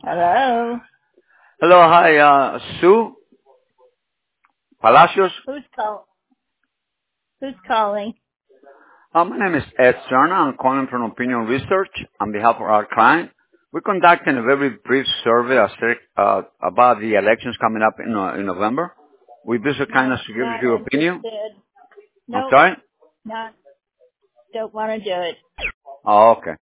Hello. Hello, hi, Sue Palacios. Who's calling? My name is Ed Serna. I'm calling from Opinion Research on behalf of our client. We're conducting a very brief survey about the elections coming up in November. We do so kind of to give your opinion. Nope, I'm sorry? don't want to do it. Oh, okay.